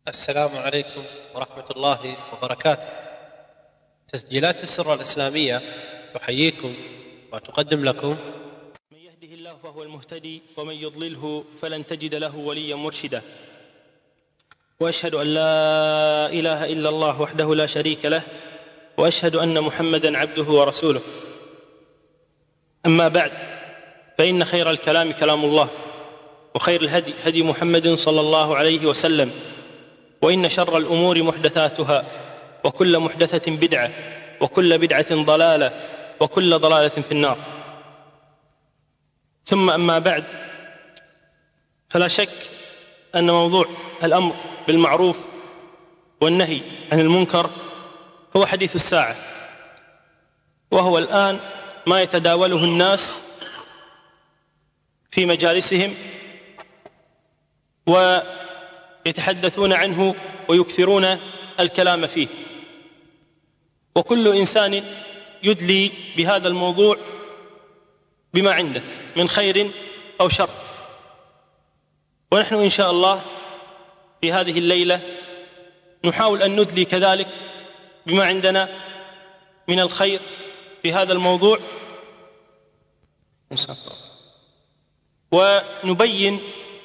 السلام عليكم ورحمة الله وبركاته. تسجيلات السرة الإسلامية تحييكم وتقدم لكم. من يهده الله فهو المهتدي ومن يضلله فلن تجد له وليا مرشدا. وأشهد أن لا إله إلا الله وحده لا شريك له، وأشهد أن محمدا عبده ورسوله. أما بعد، فإن خير الكلام كلام الله، وخير الهدي هدي محمد صلى الله عليه وسلم، وإن شر الأمور محدثاتها، وكل محدثة بدعة، وكل بدعة ضلالة، وكل ضلالة في النار. ثم أما بعد، فلا شك أن موضوع الأمر بالمعروف والنهي عن المنكر هو حديث الساعة، وهو الآن ما يتداوله الناس في مجالسهم ويتحدثون عنه ويكثرون الكلام فيه، وكل إنسان يدلي بهذا الموضوع بما عنده من خير أو شر. ونحن إن شاء الله في هذه الليلة نحاول أن ندلي كذلك بما عندنا من الخير في هذا الموضوع، ونبين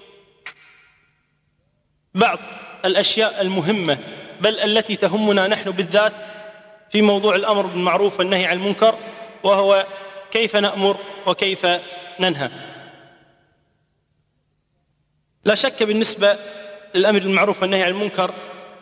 بعض الأشياء المهمة بل التي تهمنا نحن بالذات في موضوع الأمر بالمعروف والنهي عن المنكر، وهو كيف نأمر وكيف ننهى. لا شك بالنسبة للأمر بالمعروف والنهي عن المنكر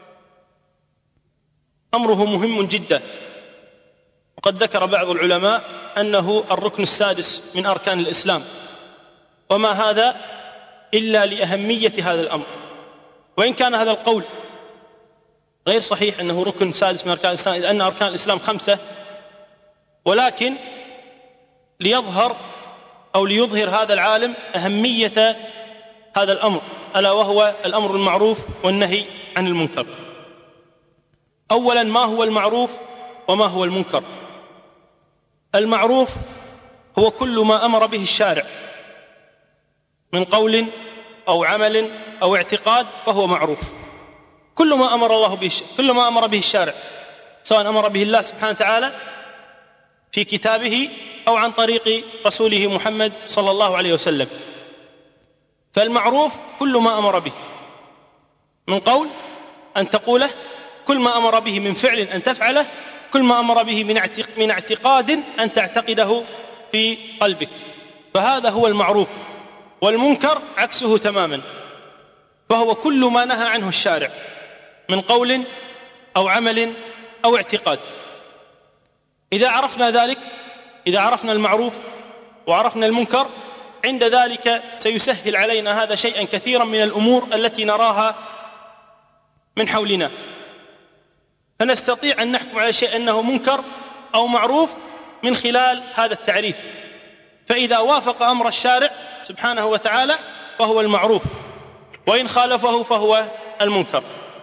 أمره مهم جدا، وقد ذكر بعض العلماء أنه الركن السادس من أركان الإسلام، وما هذا إلا لأهمية هذا الأمر. وإن كان هذا القول غير صحيح أنه ركن سادس من أركان الإسلام، إذ أن أركان الإسلام 5، ولكن ليظهر أو ليظهر هذا العالم أهمية هذا الأمر، ألا وهو الأمر بالمعروف والنهي عن المنكر. أولا، ما هو المعروف وما هو المنكر؟ المعروف هو كل ما أمر به الشارع من قول أو عمل أو اعتقاد فهو معروف. كل ما أمر به الشارع، سواء أمر به الله سبحانه وتعالى في كتابه أو عن طريق رسوله محمد صلى الله عليه وسلم. فالمعروف كل ما أمر به من قول أن تقوله، كل ما أمر به من فعل أن تفعله، كل ما أمر به من اعتقاد أن تعتقده في قلبك، فهذا هو المعروف. والمنكر عكسه تماما، فهو كل ما نهى عنه الشارع من قول أو عمل أو اعتقاد. إذا عرفنا ذلك، إذا عرفنا المعروف وعرفنا المنكر، عند ذلك سيسهل علينا هذا شيئا كثيرا من الأمور التي نراها من حولنا، فنستطيع أن نحكم على شيء أنه منكر أو معروف من خلال هذا التعريف. فإذا وافق أمر الشارع سبحانه وتعالى فهو المعروف، وإن خالفه فهو المنكر.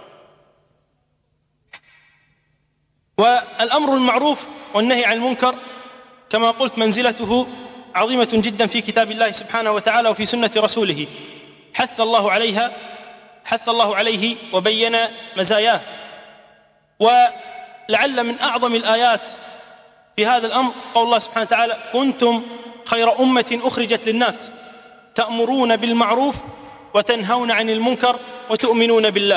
والأمر المعروف والنهي عن المنكر كما قلت منزلته عظيمة جدا في كتاب الله سبحانه وتعالى وفي سنة رسوله، حث الله عليه وبين مزاياه. ولعل من أعظم الآيات في هذا الأمر قول الله سبحانه وتعالى: كنتم خير أمة أخرجت للناس تأمرون بالمعروف وتنهون عن المنكر وتؤمنون بالله.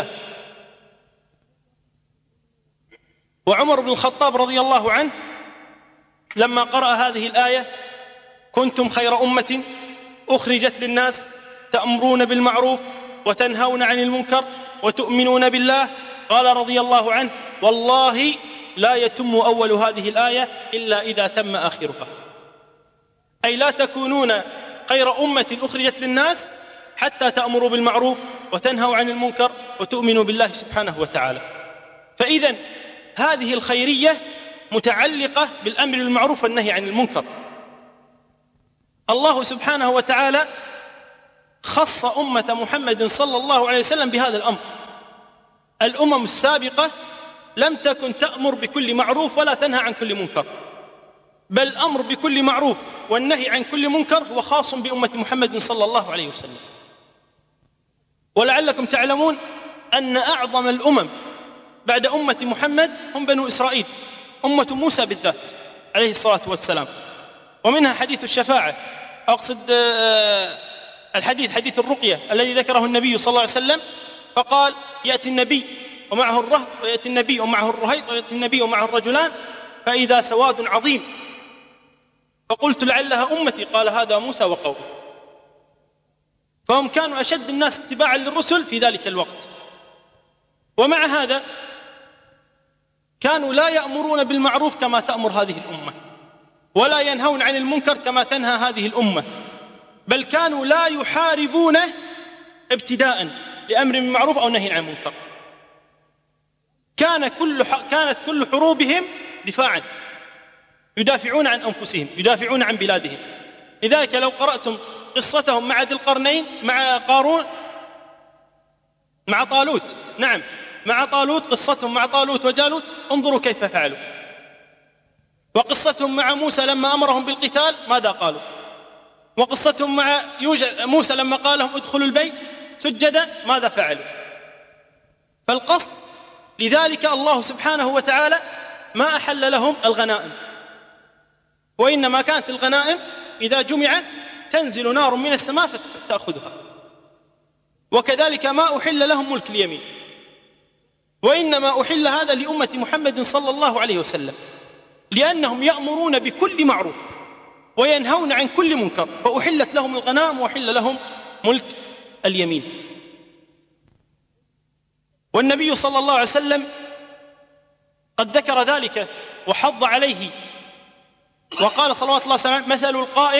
وعمر بن الخطاب رضي الله عنه لما قرأ هذه الآية: كنتم خير أمة أخرجت للناس تأمرون بالمعروف وتنهون عن المنكر وتؤمنون بالله، قال رضي الله عنه: والله لا يتم أول هذه الآية إلا إذا تم آخرها. أي لا تكونون خير أمة أخرجت للناس حتى تأمروا بالمعروف وتنهوا عن المنكر وتؤمنوا بالله سبحانه وتعالى. فإذن هذه الخيرية متعلقة بالأمر بالمعروف والنهي عن المنكر. الله سبحانه وتعالى خص أمة محمد صلى الله عليه وسلم بهذا الأمر. الأمم السابقة لم تكن تأمر بكل معروف ولا تنهى عن كل منكر، بل الأمر بكل معروف والنهي عن كل منكر هو خاص بأمة محمد صلى الله عليه وسلم. ولعلكم تعلمون أن أعظم الأمم بعد أمة محمد هم بنو إسرائيل، أمة موسى بالذات عليه الصلاة والسلام. ومنها حديث الشفاعة، أقصد الحديث حديث الرقية الذي ذكره النبي صلى الله عليه وسلم، فقال يأتي النبي ومعه الرهط، ويأتي النبي ومعه الرهيط، ويأتي النبي ومعه الرجلان، فإذا سواد عظيم، فقلت لعلها أمتي، قال هذا موسى وقومه. فهم كانوا أشد الناس اتباعا للرسل في ذلك الوقت. ومع هذا كانوا لا يأمرون بالمعروف كما تأمر هذه الأمة، ولا ينهون عن المنكر كما تنهى هذه الأمة، بل كانوا لا يحاربونه ابتداء لأمر بالمعروف أو نهي عن المنكر. كانت كل حروبهم دفاعا، يدافعون عن أنفسهم، يدافعون عن بلادهم. لذلك لو قرأتم قصتهم مع ذي القرنين، مع قارون، مع طالوت، نعم مع طالوت، قصتهم مع طالوت وجالوت، انظروا كيف فعلوا. وقصتهم مع موسى لما أمرهم بالقتال ماذا قالوا، وقصتهم مع موسى لما قال لهم ادخلوا البيت سجدا ماذا فعلوا. فالقصد لذلك الله سبحانه وتعالى ما أحل لهم الغنائم، وإنما كانت الغنائم إذا جمعت تنزل نار من السماء فتأخذها. وكذلك ما أحل لهم ملك اليمين، وإنما أحل هذا لأمة محمد صلى الله عليه وسلم، لأنهم يأمرون بكل معروف وينهون عن كل منكر، فأحلت لهم الغنائم وأحل لهم ملك اليمين. والنبي صلى الله عليه وسلم قد ذكر ذلك وحض عليه، وقال صلوات الله وسلامه: مثل القائم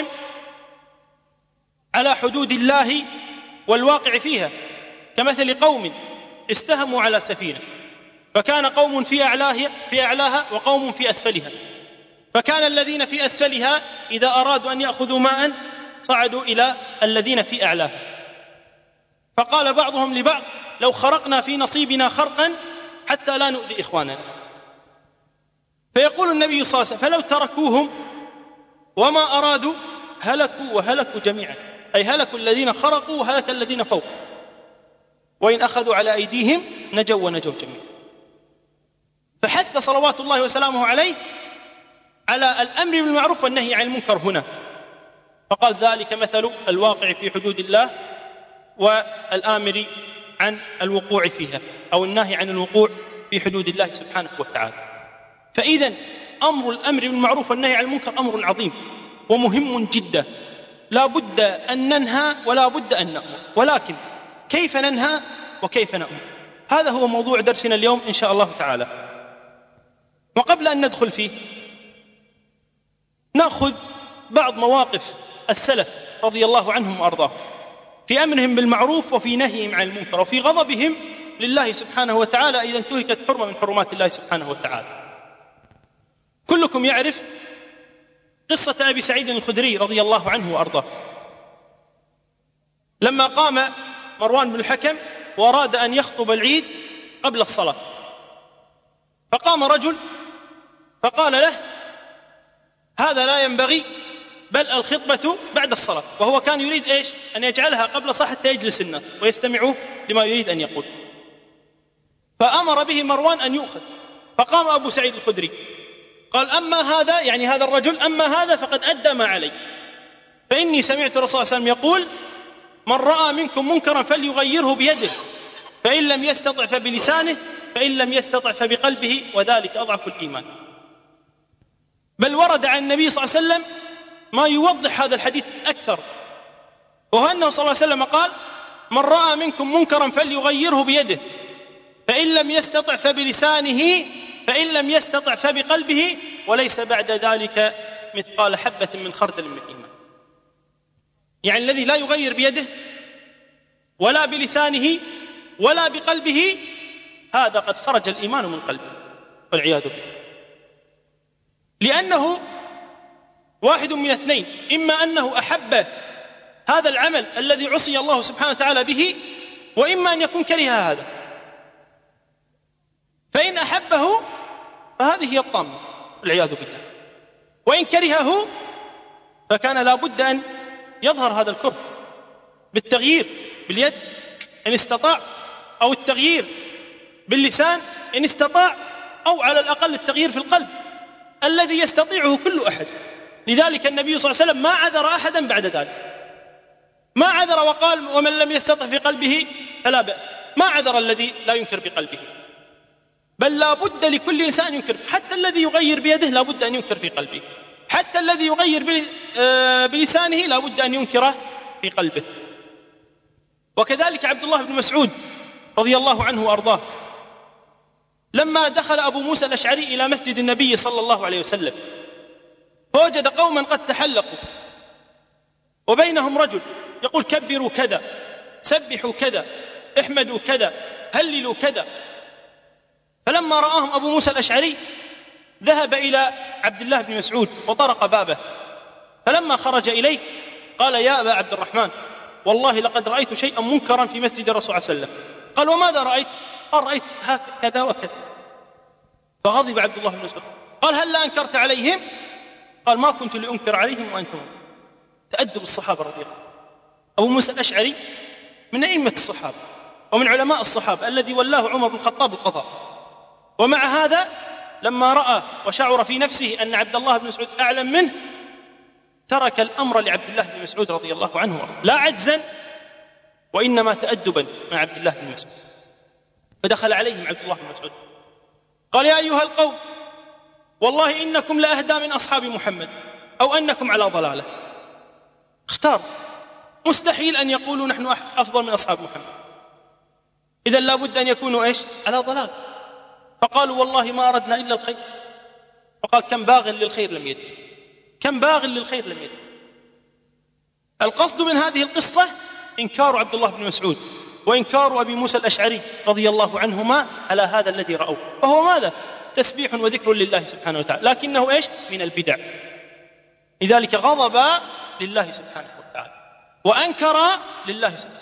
على حدود الله والواقع فيها كمثل قوم استهموا على سفينة، فكان قوم في أعلاها وقوم في أسفلها، فكان الذين في أسفلها إذا أرادوا أن يأخذوا ماء صعدوا إلى الذين في أعلاها، فقال بعضهم لبعض: لو خرقنا في نصيبنا خرقا حتى لا نؤذي إخواننا. فيقول النبي صلى الله عليه وسلم: فلو تركوهم وما أرادوا هلكوا وهلكوا جميعا، أي هلكوا الذين خرقوا وهلك الذين فوق، وإن أخذوا على أيديهم نجوا ونجوا جميعا. فحث صلوات الله وسلامه عليه على الأمر بالمعروف والنهي عن المنكر هنا، فقال: ذلك مثل الواقع في حدود الله والآمر عن الوقوع فيها، أو النهي عن الوقوع في حدود الله سبحانه وتعالى. فإذن أمر الأمر بالمعروف والنهي عن المنكر أمر عظيم ومهم جدا، لا بد أن ننهى ولا بد أن نأمر، ولكن كيف ننهى وكيف نأمر، هذا هو موضوع درسنا اليوم إن شاء الله تعالى. وقبل أن ندخل فيه نأخذ بعض مواقف السلف رضي الله عنهم وأرضاهم في أمرهم بالمعروف وفي نهيهم عن المنكر وفي غضبهم لله سبحانه وتعالى إذا انتهكت حرمة من حرمات الله سبحانه وتعالى. كلكم يعرف قصة أبي سعيد الخدري رضي الله عنه وأرضاه، لما قام مروان بن الحكم وأراد أن يخطب العيد قبل الصلاة، فقام رجل فقال له: هذا لا ينبغي، بل الخطبة بعد الصلاة. وهو كان يريد إيش؟ أن يجعلها قبل صلاة حتى يجلس الناس ويستمعوا لما يريد أن يقول. فأمر به مروان أن يؤخذ، فقام أبو سعيد الخدري قال: أما هذا، يعني هذا الرجل، أما هذا فقد أدى ما علي، فإني سمعت الرسول صلى الله عليه وسلم يقول: من رأى منكم منكرا فليغيره بيده، فإن لم يستطع فبلسانه، فإن لم يستطع فبقلبه، وذلك أضعف الإيمان. بل ورد عن النبي صلى الله عليه وسلم ما يوضح هذا الحديث أكثر، وهو أنه صلى الله عليه وسلم قال: من رأى منكم منكرا فليغيره بيده، فإن لم يستطع فبلسانه، فإن لم يستطع فبقلبه، وليس بعد ذلك مثقال حبة من خردل من الإيمان. يعني الذي لا يغير بيده ولا بلسانه ولا بقلبه، هذا قد خرج الإيمان من قلبه والعياذ بالله، لأنه واحد من اثنين: إما أنه أحب هذا العمل الذي عصي الله سبحانه وتعالى به، وإما أن يكون كره هذا. فإن أحبه فهذه هي الطامة والعياذ بالله، وإن كرهه فكان لا بد أن يظهر هذا الكره بالتغيير باليد إن استطاع، أو التغيير باللسان إن استطاع، أو على الأقل التغيير في القلب الذي يستطيعه كل أحد. لذلك النبي صلى الله عليه وسلم ما عذر أحدا بعد ذلك، ما عذر وقال ومن لم يستطع في قلبه فلا بأس، ما عذر الذي لا ينكر بقلبه، بل لا بد لكل إنسان ينكر، حتى الذي يغير بيده لا بد أن ينكر في قلبه، حتى الذي يغير بلسانه لا بد أن ينكره في قلبه. وكذلك عبد الله بن مسعود رضي الله عنه وأرضاه لما دخل أبو موسى الأشعري إلى مسجد النبي صلى الله عليه وسلم فوجد قوما قد تحلقوا، وبينهم رجل يقول كبروا كذا، سبحوا كذا، احمدوا كذا، هللوا كذا. فلما رآهم أبو موسى الأشعري ذهب إلى عبد الله بن مسعود وطرق بابه، فلما خرج إليه قال يا أبا عبد الرحمن والله لقد رأيت شيئا منكرا في مسجد الرسول صلى الله عليه وسلم. قال وماذا رأيت؟ قال رأيت هكذا وكذا. فغضب عبد الله بن مسعود قال هل لا أنكرت عليهم؟ قال ما كنت لأنكر عليهم وأنتم. تأدب الصحابة رضي الله عنهم. أبو موسى الأشعري من أئمة الصحابة ومن علماء الصحابة الذي ولاه عمر بن الخطاب القضاء، ومع هذا لما رأى وشعر في نفسه أن عبد الله بن مسعود أعلم منه ترك الأمر لعبد الله بن مسعود رضي الله عنه، لا عجزا وإنما تأدبا مع عبد الله بن مسعود. فدخل عليهم عبد الله بن مسعود قال يا أيها القوم والله إنكم لأهدى من أصحاب محمد أو أنكم على ضلالة. اختار، مستحيل أن يقولوا نحن أفضل من أصحاب محمد، إذن لا بد أن يكونوا إيش؟ على ضلال. فقالوا والله ما أردنا إلا الخير. فقال كم باغ للخير لم يدن، كم باغ للخير لم يدن. القصد من هذه القصة إنكار عبد الله بن مسعود وإنكار أبي موسى الأشعري رضي الله عنهما على هذا الذي رأوه، فهو ماذا؟ تسبيح وذكر لله سبحانه وتعالى، لكنه إيش؟ من البدع. لذلك غضب لله سبحانه وتعالى وأنكر لله سبحانه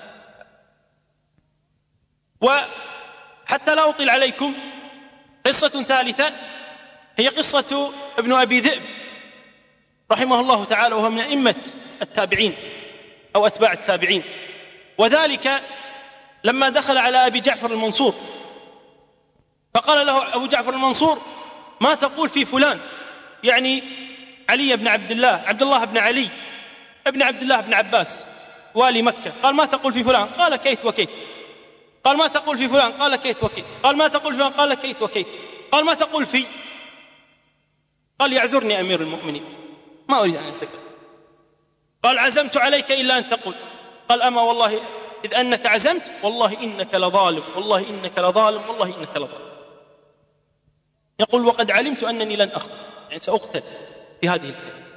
وتعالى. وحتى لا أطيل عليكم قصة ثالثة هي قصة ابن أبي ذئب رحمه الله تعالى، وهو من أئمة التابعين أو أتباع التابعين. وذلك لما دخل على أبي جعفر المنصور فقال له أبو جعفر المنصور ما تقول في فلان، يعني علي بن عبد الله بن علي ابن عبد الله بن عباس والي مكة. قال ما تقول في فلان؟ قال كيت وكيت. قال ما تقول في فلان؟ قال كيت وكيت. قال ما تقول في فلان؟ قال كيت وكيت. قال ما تقول في؟ قال يعذرني أمير المؤمنين ما أريد أن أتكلم. قال عزمت عليك إلا أن تقول. قال أما والله إذ أنك عزمت والله إنك لظالم، والله إنك لظالم، والله إنك لظالم. يقول وقد علمت أنني لن أخطأ، يعني سأقتل في هذه الكلمة،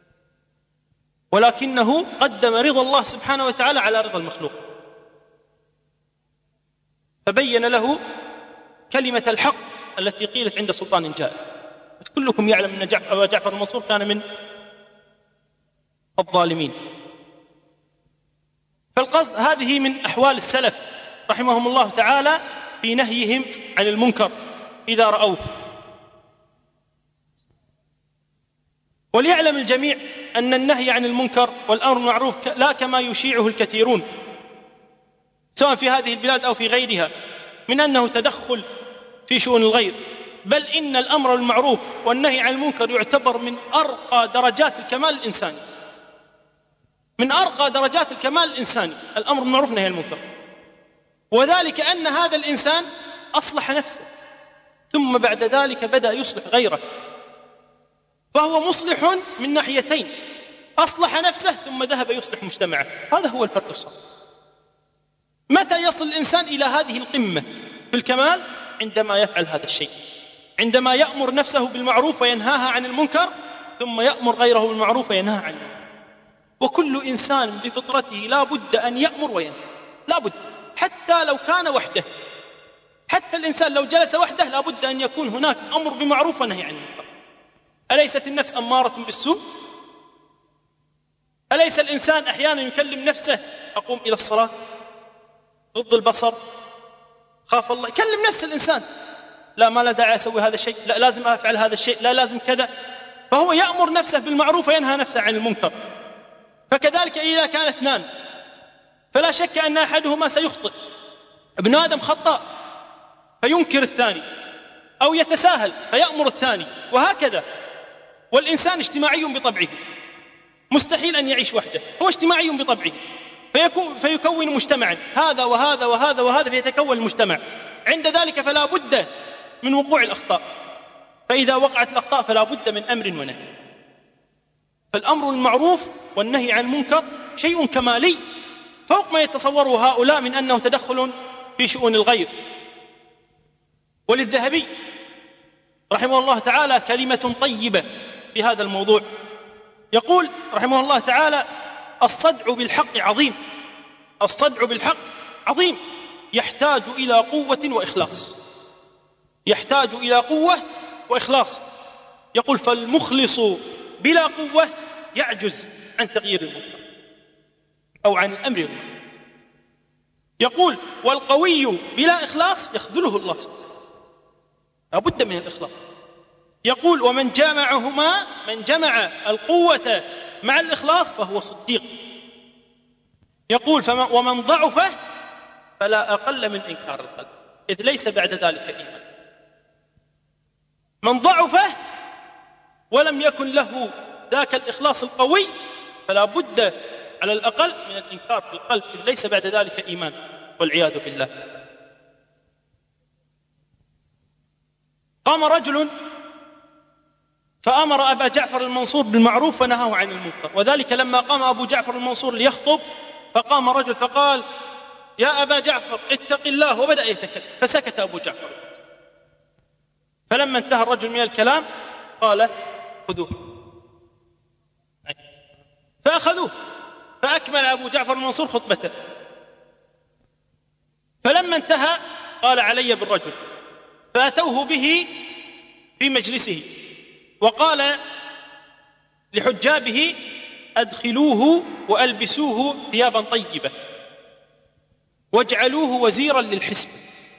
ولكنه قدم رضا الله سبحانه وتعالى على رضا المخلوق، فبين له كلمة الحق التي قيلت عند سلطان جائر. كلكم يعلم أن أبا جعفر المنصور كان من الظالمين. فالقصد هذه من أحوال السلف رحمهم الله تعالى في نهيهم عن المنكر إذا رأوه. وليعلم الجميع أن النهي عن المنكر والأمر بالمعروف لا كما يشيعه الكثيرون سواء في هذه البلاد أو في غيرها من أنه تدخل في شؤون الغير، بل إن الأمر بالمعروف والنهي عن المنكر يعتبر من أرقى درجات الكمال الإنساني، من أرقى درجات الكمال الإنساني الأمر بالمعروف والنهي عن المنكر. وذلك أن هذا الإنسان أصلح نفسه ثم بعد ذلك بدأ يصلح غيره، فهو مصلح من ناحيتين، أصلح نفسه ثم ذهب يصلح مجتمعه. هذا هو الفرق الصحيح. متى يصل الإنسان إلى هذه القمة في الكمال؟ عندما يفعل هذا الشيء، عندما يأمر نفسه بالمعروف وينهاها عن المنكر ثم يأمر غيره بالمعروف وينهى عن المنكر. وكل إنسان بفطرته لا بد أن يأمر وينهى، لا بد، حتى لو كان وحده، حتى الإنسان لو جلس وحده لا بد أن يكون هناك أمر بمعروف ونهي عن المنكر. أليست النفس أمارة بالسوء؟ أليس الإنسان أحيانا يكلم نفسه أقوم إلى الصلاة، غض البصر، خاف الله، يكلم نفس الإنسان لا ما لا داعي أسوي هذا الشيء، لا لازم أفعل هذا الشيء، لا لازم كذا، فهو يأمر نفسه بالمعروف وينهى نفسه عن المنكر. فكذلك إذا كان اثنان فلا شك أن أحدهما سيخطئ، ابن آدم خطاء فينكر الثاني، أو يتساهل فيأمر الثاني، وهكذا. والإنسان اجتماعي بطبعه، مستحيل أن يعيش وحده، هو اجتماعي بطبعه، فيكون مجتمعا، هذا وهذا وهذا وهذا، فيتكون المجتمع. عند ذلك فلا بد من وقوع الأخطاء، فإذا وقعت الأخطاء فلا بد من أمر ونهي. فالأمر المعروف والنهي عن المنكر شيء كمالي فوق ما يتصوره هؤلاء من أنه تدخل في شؤون الغير. وللذهبي رحمه الله تعالى كلمة طيبة في هذا الموضوع، يقول رحمه الله تعالى: الصدع بالحق عظيم، الصدع بالحق عظيم، يحتاج إلى قوة وإخلاص، يحتاج إلى قوة وإخلاص. يقول: فالمخلص بلا قوة يعجز عن تغيير المنكر أو عن الأمر المنكر. يقول: والقوي بلا إخلاص يخذله الله سبحانه، لا بد من الإخلاص. يقول: ومن جمعهما، من جمع القوة مع الإخلاص فهو صديق. يقول: ومن ضعف فلا أقل من إنكار القلب، إذ ليس بعد ذلك إيمان. من ضعف ولم يكن له ذاك الإخلاص القوي فلا بد على الأقل من الإنكار في القلب، إذ ليس بعد ذلك إيمان، والعياذ بالله. قام رجل فأمر أبا جعفر المنصور بالمعروف ونهاه عن المنكر، وذلك لما قام أبو جعفر المنصور ليخطب، فقام رجل فقال: يا أبا جعفر اتق الله، وبدأ يتكلم، فسكت أبو جعفر. فلما انتهى الرجل من الكلام قال: خذوه. فأخذوه، فأكمل أبو جعفر المنصور خطبته. فلما انتهى قال: علي بالرجل. فأتوه به في مجلسه وقال لحجابه: أدخلوه وألبسوه ثيابا طيبة واجعلوه وزيرا للحسب.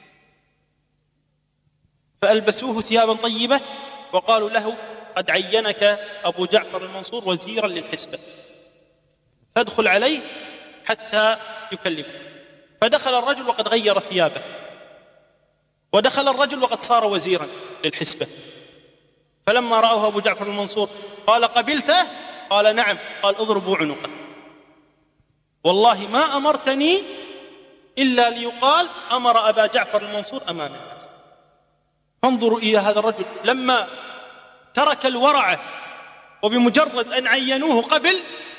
فألبسوه ثيابا طيبة وقالوا له: قد عينك أبو جعفر المنصور وزيرا للحسبة، فادخل عليه حتى يكلمه. فدخل الرجل وقد غير ثيابه، ودخل الرجل وقد صار وزيرا للحسبة. فلما رأوه أبو جعفر المنصور قال: قبلته؟ قال: نعم. قال: اضربوا عنقه، والله ما أمرتني إلا ليقال أمر أبا جعفر المنصور أمام الناس. فانظروا إلى هذا الرجل لما ترك الورع وبمجرد أن عينوه قبل،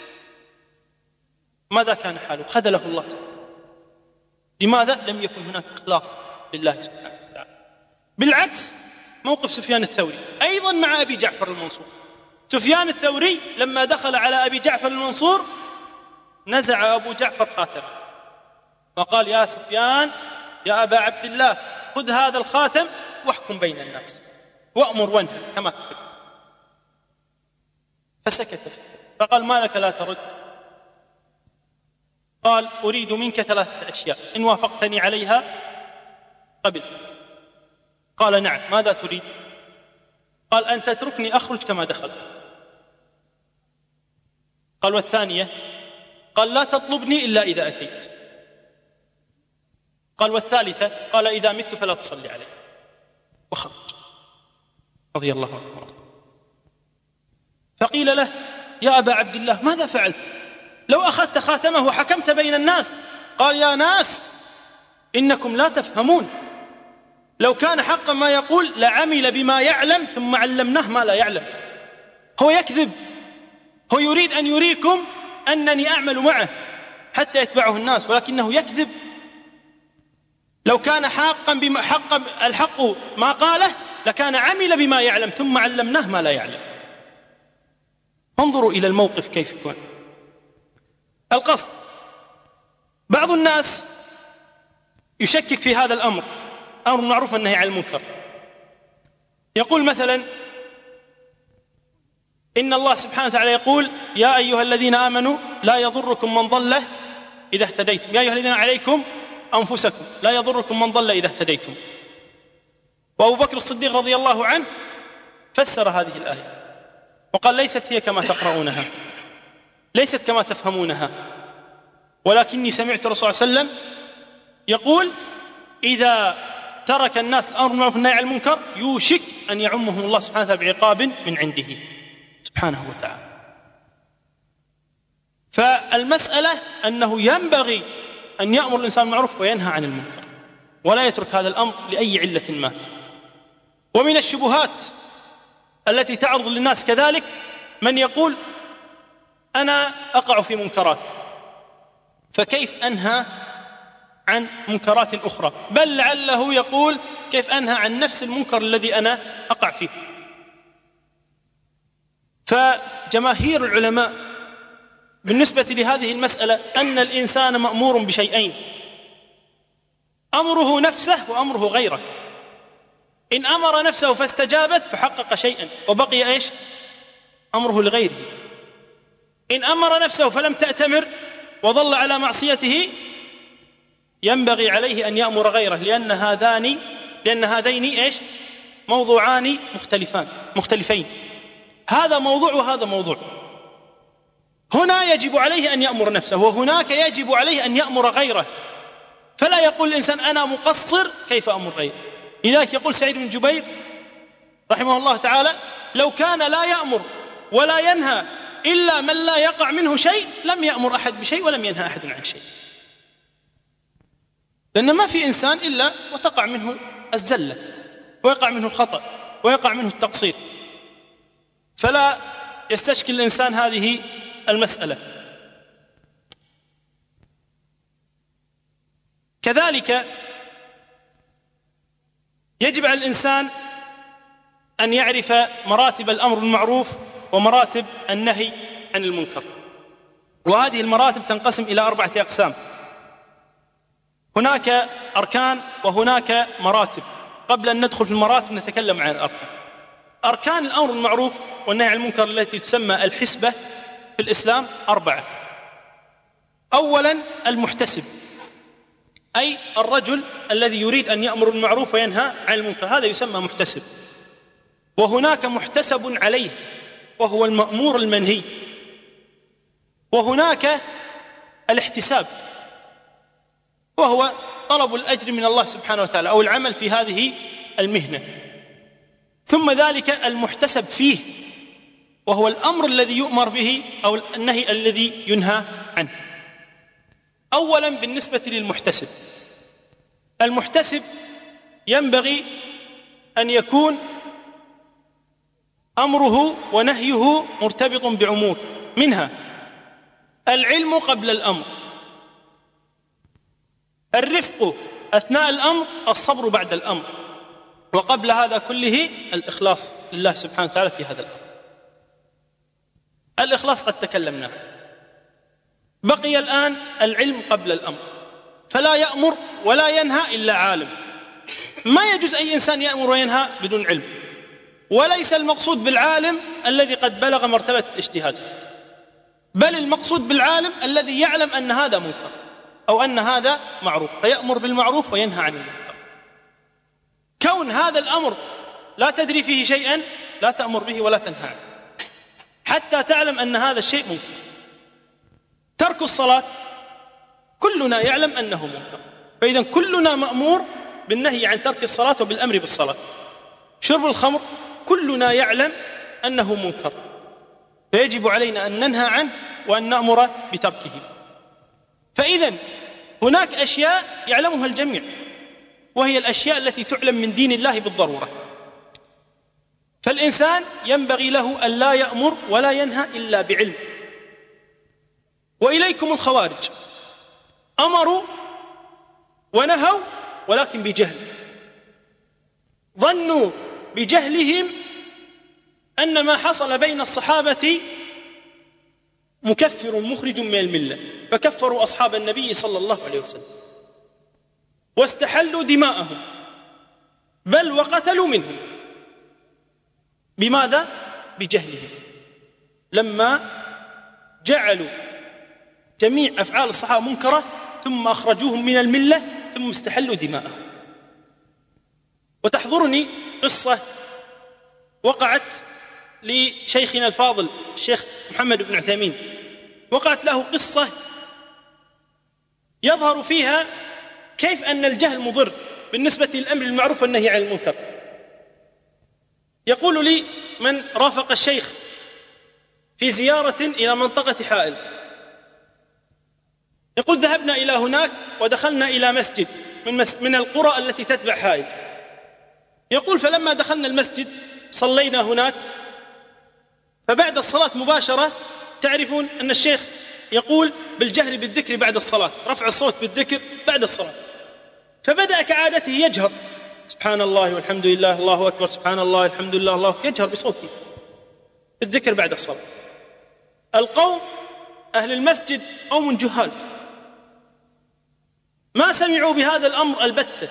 ماذا كان حاله؟ خذله الله سبحانه. لماذا؟ لم يكن هناك إخلاص لله سبحانه وتعالى. بالعكس موقف سفيان الثوري أيضا مع أبي جعفر المنصور. سفيان الثوري لما دخل على أبي جعفر المنصور نزع أبو جعفر خاتمه وقال: يا سفيان، يا أبا عبد الله، خذ هذا الخاتم واحكم بين الناس وأمر وانهى كما تحب. فسكت، فقال: ما لك لا ترد؟ قال: أريد منك 3 أشياء، إن وافقتني عليها قبل. قال: نعم. ماذا تريد؟ قال: أن تتركني أخرج كما دخل. قال: والثانية؟ قال: لا تطلبني إلا إذا أتيت. قال: والثالثة؟ قال: إذا مت فلا تصلي علي. وخرج رضي الله عنه. فقيل له: يا أبا عبد الله، ماذا فعلت؟ لو أخذت خاتمه وحكمت بين الناس. قال: يا ناس، إنكم لا تفهمون، لو كان حقا ما يقول لعمل بما يعلم ثم علمناه ما لا يعلم. هو يكذب، هو يريد أن يريكم أنني أعمل معه حتى يتبعه الناس، ولكنه يكذب. لو كان حقا الحق ما قاله لكان عمل بما يعلم ثم علمناه ما لا يعلم. انظروا إلى الموقف كيف يكون. القصد بعض الناس يشكك في هذا الأمر، أمر معروف والنهي عن المنكر. يقول مثلا: إن الله سبحانه وتعالى يقول: يا أيها الذين آمنوا لا يضركم من ضل إذا اهتديتم، يا أيها الذين عليكم أنفسكم لا يضركم من ضل إذا اهتديتم. وأبو بكر الصديق رضي الله عنه فسر هذه الآية وقال: ليست هي كما تقرؤونها، ليست كما تفهمونها، ولكني سمعت الرسول صلى الله عليه وسلم يقول: إذا ترك الناس الأمر بالمعروف والنهي عن المنكر يوشك أن يعمهم الله سبحانه وتعالى بعقاب من عنده سبحانه وتعالى. فالمسألة أنه ينبغي أن يأمر الإنسان بالمعروف وينهى عن المنكر، ولا يترك هذا الأمر لأي علة ما. ومن الشبهات التي تعرض للناس كذلك من يقول أنا أقع في منكرات، فكيف أنهى عن منكرات أخرى؟ بل لعله يقول كيف أنهى عن نفس المنكر الذي أنا أقع فيه. فجماهير العلماء بالنسبة لهذه المسألة أن الإنسان مأمور بشيئين: أمره نفسه وأمره غيره. إن أمر نفسه فاستجابت فحقق شيئا وبقي إيش؟ أمره لغيره. إن أمر نفسه فلم تأتمر وظل على معصيته ينبغي عليه أن يأمر غيره، لأن هذين إيش؟ موضوعان مختلفين. هذا موضوع وهذا موضوع. هنا يجب عليه أن يأمر نفسه، وهناك يجب عليه أن يأمر غيره. فلا يقول الإنسان أنا مقصر كيف أمر غيره. لذلك يقول سعيد بن جبير رحمه الله تعالى: لو كان لا يأمر ولا ينهى إلا من لا يقع منه شيء لم يأمر أحد بشيء ولم ينهى أحد عن شيء. لأن ما في إنسان إلا وتقع منه الزلة ويقع منه الخطأ ويقع منه التقصير، فلا يستشكل الإنسان هذه المسألة. كذلك يجب على الإنسان أن يعرف مراتب الأمر بالمعروف ومراتب النهي عن المنكر، وهذه المراتب تنقسم إلى 4 أقسام. هناك أركان وهناك مراتب. قبل أن ندخل في المراتب نتكلم عن الأركان. أركان الأمر بالمعروف والنهي عن المنكر التي تسمى الحسبة في الإسلام 4. أولا المحتسب، أي الرجل الذي يريد أن يأمر بالمعروف وينهى عن المنكر، هذا يسمى محتسب. وهناك محتسب عليه وهو المأمور المنهي. وهناك الاحتساب وهو طلب الأجر من الله سبحانه وتعالى أو العمل في هذه المهنة. ثم ذلك المحتسب فيه وهو الأمر الذي يؤمر به أو النهي الذي ينهى عنه. أولا بالنسبة للمحتسب، المحتسب ينبغي أن يكون أمره ونهيه مرتبط بعمور، منها العلم قبل الأمر، الرفق أثناء الأمر، الصبر بعد الأمر، وقبل هذا كله الإخلاص لله سبحانه وتعالى في هذا الأمر. الإخلاص قد تكلمنا، بقي الآن العلم قبل الأمر. فلا يأمر ولا ينهى إلا عالم. ما يجوز أي إنسان يأمر وينهى بدون علم، وليس المقصود بالعالم الذي قد بلغ مرتبة الاجتهاد، بل المقصود بالعالم الذي يعلم أن هذا منكر أو أن هذا معروف فيأمر بالمعروف وينهى عن المنكر. كون هذا الأمر لا تدري فيه شيئا لا تأمر به ولا تنهى عنه حتى تعلم أن هذا الشيء منكر. ترك الصلاة كلنا يعلم أنه منكر، فإذا كلنا مأمور بالنهي عن ترك الصلاة وبالأمر بالصلاة. شرب الخمر كلنا يعلم أنه منكر، فيجب علينا أن ننهى عنه وأن نأمر بتركه. فإذا هناك أشياء يعلمها الجميع، وهي الأشياء التي تعلم من دين الله بالضرورة. فالإنسان ينبغي له أن لا يأمر ولا ينهى إلا بعلم. وإليكم الخوارج، أمروا ونهوا ولكن بجهل، ظنوا بجهلهم أن ما حصل بين الصحابة مكفر مخرج من الملة، فكفروا أصحاب النبي صلى الله عليه وسلم واستحلوا دماءهم، بل وقتلوا منهم. بماذا؟ بجهلهم، لما جعلوا جميع أفعال الصحابة منكرة ثم أخرجوهم من الملة ثم استحلوا دماءهم. وتحضرني قصة وقعت لشيخنا الفاضل الشيخ محمد بن عثيمين، وقعت له قصة يظهر فيها كيف أن الجهل مضر بالنسبة للأمر بالمعروف والنهي عن المنكر. يقول لي من رافق الشيخ في زيارة إلى منطقة حائل، يقول ذهبنا إلى هناك ودخلنا إلى مسجد من القرى التي تتبع حائل. يقول فلما دخلنا المسجد صلينا هناك، فبعد الصلاة مباشرة تعرفون أن الشيخ يقول بالجهر بالذكر بعد الصلاة، رفع الصوت بالذكر بعد الصلاة، فبدأ كعادته يجهر سبحان الله والحمد لله الله أكبر سبحان الله الحمد لله الله، يجهر بصوته بالذكر بعد الصلاة. القوم أهل المسجد قوم جهال ما سمعوا بهذا الأمر البتة.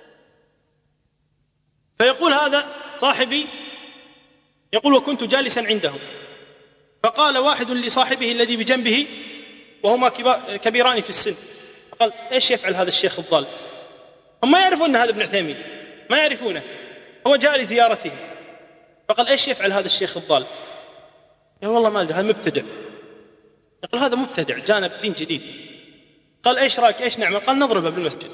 فيقول هذا صاحبي يقول وكنت جالسا عندهم، فقال واحد لصاحبه الذي بجنبه وهما كبيران في السن، قال ايش يفعل هذا الشيخ الضال؟ هم ما يعرفون هذا ابن عثيمين، ما يعرفونه، هو جاء لزيارته، فقال ايش يفعل هذا الشيخ الضال؟ يا والله ما ادري هذا مبتدع. يقول هذا مبتدع جانا بدين جديد. قال ايش رايك ايش نعمل؟ قال نضربه بالمسجد.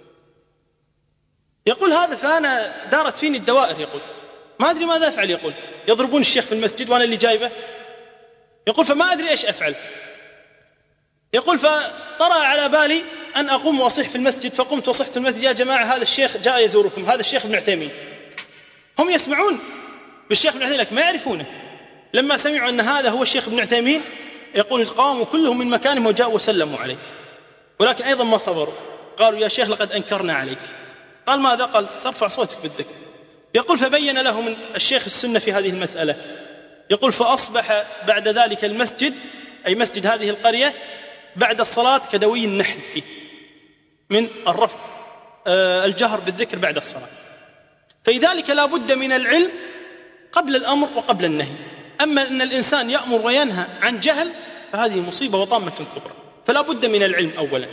يقول هذا فانا دارت فيني الدوائر، يقول ما ادري ماذا افعل، يقول يضربون الشيخ في المسجد وانا اللي جايبه، يقول فما ادري ايش افعل. يقول فطرأ على بالي ان اقوم واصيح في المسجد، فقمت وصحت في المسجد يا جماعه هذا الشيخ جاء يزوركم، هذا الشيخ ابن عثيمين. هم يسمعون بالشيخ ابن عثيمين لكن ما يعرفونه. لما سمعوا ان هذا هو الشيخ ابن عثيمين يقول قاموا كلهم من مكانهم وجاءوا وسلموا عليه، ولكن ايضا ما صبروا، قالوا يا شيخ لقد انكرنا عليك. قال ماذا؟ قال ترفع صوتك بالذكر. يقول فبين لهم الشيخ السنة في هذه المسألة. يقول فأصبح بعد ذلك المسجد أي مسجد هذه القرية بعد الصلاة كدوي النحل فيه من الرفع الجهر بالذكر بعد الصلاة. فلذلك لا بد من العلم قبل الأمر وقبل النهي. أما أن الإنسان يأمر وينهى عن جهل فهذه مصيبة وطامة كبرى، فلا بد من العلم أولا.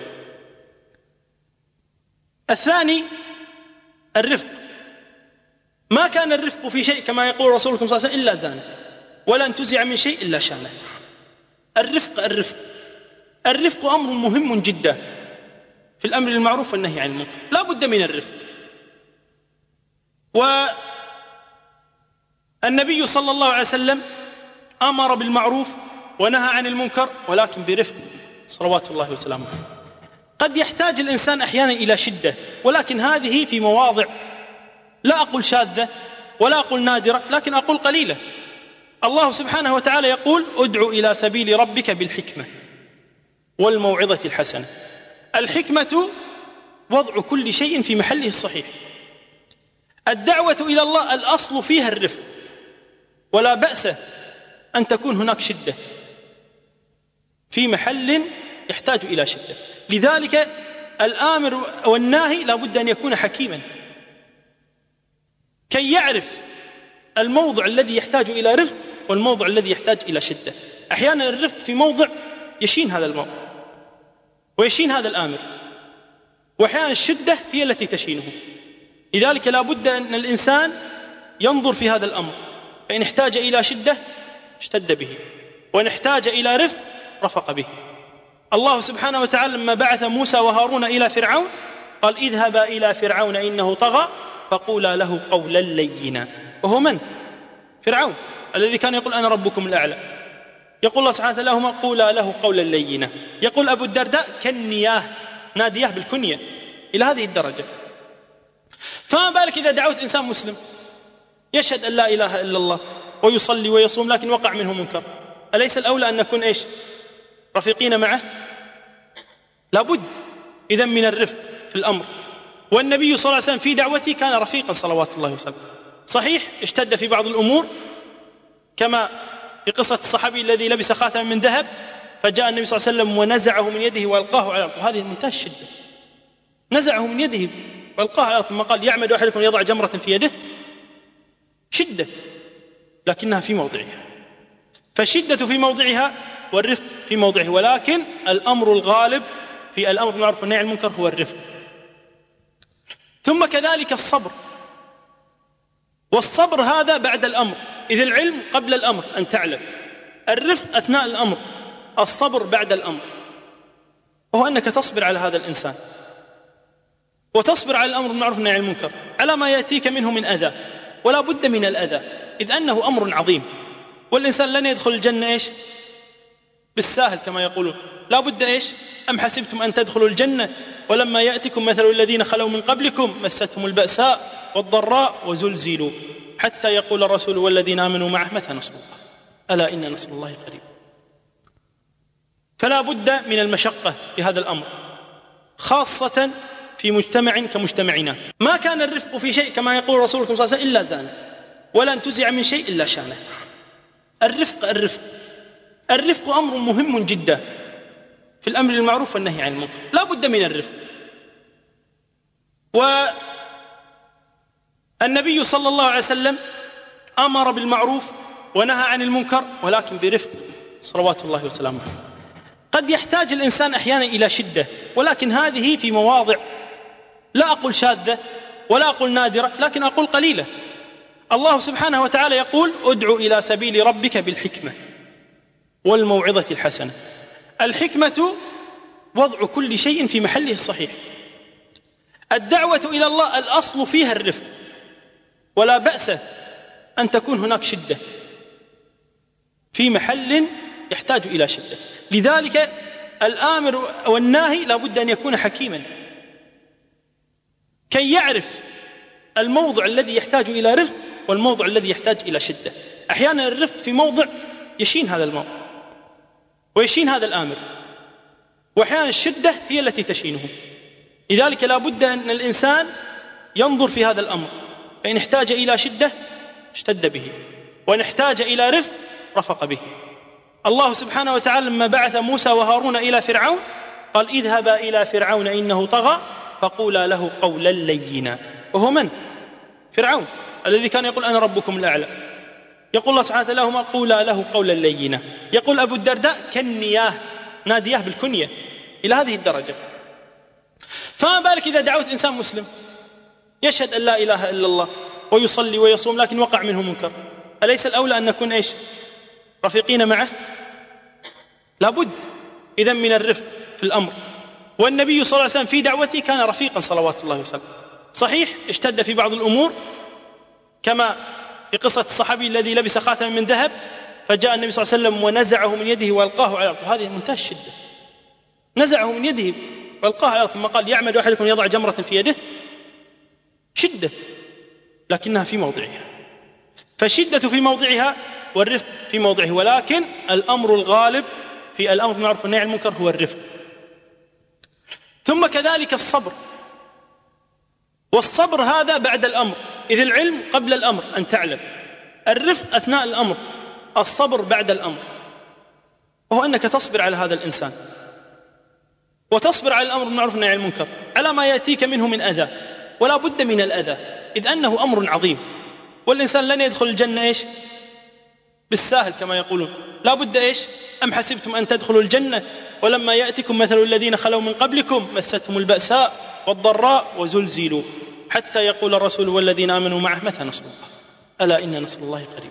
الثاني الرفق. ما كان الرفق في شيء كما يقول رسولكم صلى الله عليه وسلم إلا زانه، ولا انتزع من شيء إلا شانه. الرفق أمر مهم جدا في الأمر بالمعروف والنهي عن المنكر، لا بد من الرفق. والنبي صلى الله عليه وسلم أمر بالمعروف ونهى عن المنكر ولكن برفق صلوات الله وسلامه. قد يحتاج الإنسان أحيانا إلى شدة، ولكن هذه في مواضع لا أقول شاذة ولا أقول نادرة، لكن أقول قليلة. الله سبحانه وتعالى يقول ادع إلى سبيل ربك بالحكمة والموعظة الحسنة. الحكمة وضع كل شيء في محله الصحيح. الدعوة إلى الله الأصل فيها الرفق، ولا بأس أن تكون هناك شدة في محل يحتاج إلى شدة. لذلك الآمر والناهي لا بد أن يكون حكيما كي يعرف الموضع الذي يحتاج إلى رفق والموضع الذي يحتاج إلى شدة. أحيانا الرفق في موضع يشين هذا الموضع ويشين هذا الآمر، وأحيانا الشدة هي التي تشينه. لذلك لا بد أن الإنسان ينظر في هذا الأمر، فإن احتاج إلى شدة اشتد به، وإن احتاج إلى رفق رفق به. الله سبحانه وتعالى لما بعث موسى وهارون إلى فرعون قال اذهبا إلى فرعون إنه طغى فقولا له قولا لينا. وهو من؟ فرعون الذي كان يقول أنا ربكم الأعلى. يقول الله سبحانه وتعالى لهما قولا له قولا لينا. يقول أبو الدرداء كالنياه، نادياه بالكنية إلى هذه الدرجة. فما بالك إذا دعوت إنسان مسلم يشهد أن لا إله إلا الله ويصلي ويصوم لكن وقع منه منكر، أليس الأولى أن نكون إيش؟ رفيقين معه؟ لابد إذن من الرفق في الأمر. والنبي صلى الله عليه وسلم في دعوته كان رفيقا صلوات الله وسلم. صحيح اشتد في بعض الأمور كما في قصة الصحابي الذي لبس خاتما من ذهب فجاء النبي صلى الله عليه وسلم ونزعه من يده وألقاه على الأرض، وهذه منتهى الشدة. نزعه من يده وألقاه على الأرض، ثم قال يعمد أحدكم يضع جمرة في يده. شدة لكنها في موضعها. فالشدة في موضعها والرفق في موضعه، ولكن الأمر الغالب في الأمر بالمعروف والنهي عن المنكر هو الرفق. ثم كذلك الصبر، والصبر هذا بعد الأمر، إذ العلم قبل الأمر أن تعلم، الرفق أثناء الأمر، الصبر بعد الأمر، وهو أنك تصبر على هذا الإنسان وتصبر على الأمر بالمعروف والنهي عن المنكر على ما يأتيك منه من أذى، ولا بد من الأذى إذ أنه أمر عظيم، والإنسان لن يدخل الجنة بالساهل كما يقولون. لا بد أم حسبتم أن تدخلوا الجنة ولما يأتكم مثل الذين خلوا من قبلكم مستهم البأساء والضراء وزلزلوا حتى يقول الرسول والذين آمنوا معه متى نصر الله ألا إن نصر الله قريب. فلا بد من المشقة في هذا الأمر، خاصة في مجتمع كمجتمعنا. ما كان الرفق في شيء كما يقول رسولكم صلى الله عليه وسلم إلا زانه، ولا انتزع من شيء إلا شانه. الرفق أمر مهم جدا في الأمر بالمعروف والنهي عن المنكر، لا بد من الرفق. والنبي صلى الله عليه وسلم أمر بالمعروف ونهى عن المنكر ولكن برفق صلوات الله وسلامه. قد يحتاج الإنسان أحيانا إلى شدة، ولكن هذه في مواضع لا أقول شاذة ولا أقول نادرة، لكن أقول قليلة. الله سبحانه وتعالى يقول ادع إلى سبيل ربك بالحكمة والموعظة الحسنة. الحكمة وضع كل شيء في محله الصحيح. الدعوة إلى الله الأصل فيها الرفق، ولا بأس أن تكون هناك شدة في محل يحتاج إلى شدة. لذلك الآمر والناهي لا بد أن يكون حكيما كي يعرف الموضع الذي يحتاج إلى رفق والموضع الذي يحتاج إلى شدة. أحيانا الرفق في موضع يشين هذا الموضع ويشين هذا الآمر، وأحيانا الشدة هي التي تشينه. لذلك لا بد أن الإنسان ينظر في هذا الأمر، فإن احتاج إلى شدة اشتد به، وإن احتاج إلى رفق رفق به. الله سبحانه وتعالى لما بعث موسى وهارون إلى فرعون قال اذهبا إلى فرعون إنه طغى فقولا له قولا لينا. وهو من؟ فرعون الذي كان يقول أنا ربكم الأعلى. يقول الله سبحانه وتعالى لهما قولا له قولا لينا. يقول أبو الدرداء كنياه، نادياه بالكنية إلى هذه الدرجة. فما بالك إذا دعوت إنسان مسلم يشهد أن لا إله إلا الله ويصلي ويصوم لكن وقع منه منكر، أليس الأولى أن نكون رفيقين معه؟ لابد إذن من الرفق في الأمر. والنبي صلى الله عليه وسلم في دعوته كان رفيقا صلوات الله وسلم. صحيح اشتد في بعض الأمور كما في قصة الصحابي الذي لبس خاتما من ذهب فجاء النبي صلى الله عليه وسلم ونزعه من يده وألقاه على الأرض، وهذه منتهى الشدة. نزعه من يده وألقاه على الأرض ثم قال يعمد أحدكم يضع جمرة في يده. شدة لكنها في موضعها، فالشدة في موضعها والرفق في موضعه، ولكن الأمر الغالب في الأمر بالمعروف والنهي عن المنكر هو الرفق. ثم كذلك الصبر، والصبر هذا بعد الأمر، إذ العلم قبل الأمر أن تعلم، الرفق أثناء الأمر، الصبر بعد الأمر، وهو أنك تصبر على هذا الإنسان وتصبر على الأمر بالمعروف والنهي عن المنكر على ما يأتيك منه من أذى، ولا بد من الأذى إذ أنه أمر عظيم، والإنسان لن يدخل الجنة بالساهل كما يقولون. لا بد أم حسبتم أن تدخلوا الجنة ولما يأتكم مثل الذين خلوا من قبلكم مستهم البأساء والضراء وزلزلوا حتى يقول الرسول والذين آمنوا معه متى نصر الله ألا إن نصر الله قريب.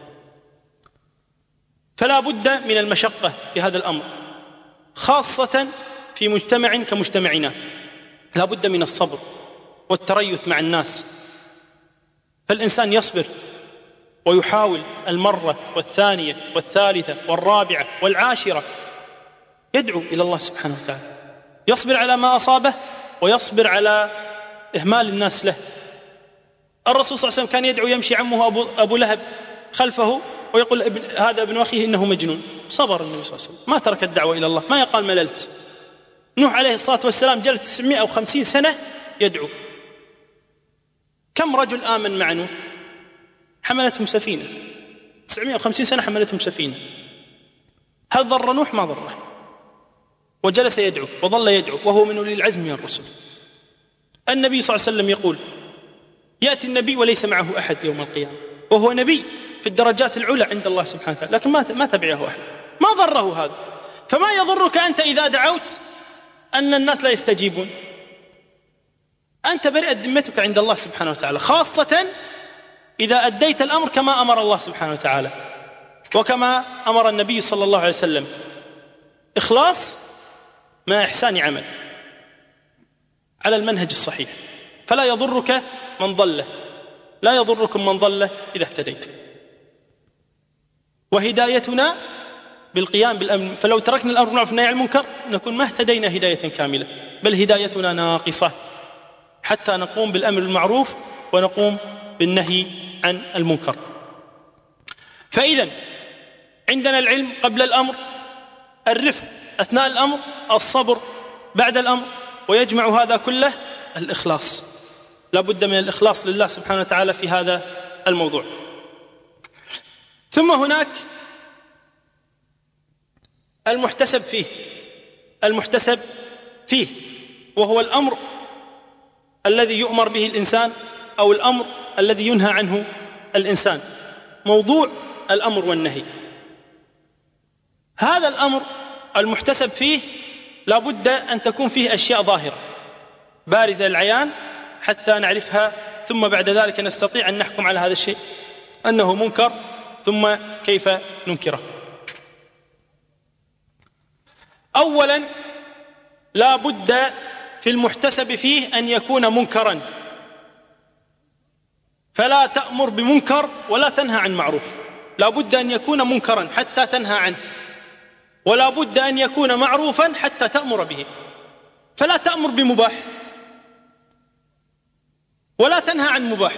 فلا بد من المشقة في هذا الأمر، خاصة في مجتمع كمجتمعنا. لا بد من الصبر والتريث مع الناس، فالإنسان يصبر ويحاول المرة والثانية والثالثة والرابعة والعاشرة، يدعو إلى الله سبحانه وتعالى، يصبر على ما أصابه ويصبر على إهمال الناس له. الرسول صلى الله عليه وسلم كان يدعو يمشي عمه أبو لهب خلفه ويقول هذا ابن أخيه إنه مجنون، صبر النبي صلى الله عليه وسلم، ما ترك الدعوة إلى الله، ما يقال مللت. نوح عليه الصلاة والسلام جلس 950 سنة يدعو. كم رجل آمن مع نوح؟ حملتهم سفينة، 950 سنة حملتهم سفينة. هل ضر نوح؟ ما ضره، وجلس يدعو وظل يدعو وهو من أولي العزم من الرسل. النبي صلى الله عليه وسلم يقول يأتي النبي وليس معه أحد يوم القيامة، وهو نبي في الدرجات العلى عند الله سبحانه وتعالى، لكن ما تبعه أحد، ما ضره هذا. فما يضرك أنت إذا دعوت أن الناس لا يستجيبون؟ أنت برئت ذمتك عند الله سبحانه وتعالى، خاصة إذا أديت الأمر كما أمر الله سبحانه وتعالى وكما أمر النبي صلى الله عليه وسلم، إخلاص مع إحسان عمل على المنهج الصحيح. فلا يضرك من ضل، لا يضركم من ضل إذا اهتديتم. وهدايتنا بالقيام بالأمر، فلو تركنا الأمر بالمعروف والنهي عن المنكر نكون ما اهتدينا هداية كاملة، بل هدايتنا ناقصة حتى نقوم بالأمر بالمعروف ونقوم بالنهي عن المنكر. فإذا عندنا العلم قبل الأمر، الرفق أثناء الأمر، الصبر بعد الأمر، ويجمع هذا كله الإخلاص. لا بد من الإخلاص لله سبحانه وتعالى في هذا الموضوع. ثم هناك المحتسب فيه وهو الأمر الذي يؤمر به الإنسان أو الأمر الذي ينهى عنه الإنسان. موضوع الأمر والنهي، هذا الأمر المحتسب فيه لا بد أن تكون فيه أشياء ظاهرة بارزة للعيان حتى نعرفها، ثم بعد ذلك نستطيع أن نحكم على هذا الشيء أنه منكر، ثم كيف ننكره. أولا لا بد في المحتسب فيه أن يكون منكرا، فلا تأمر بمنكر ولا تنهى عن معروف، لا بد أن يكون منكرا حتى تنهى عنه، ولا بد أن يكون معروفا حتى تأمر به. فلا تأمر بمباح ولا تنهى عن مباح،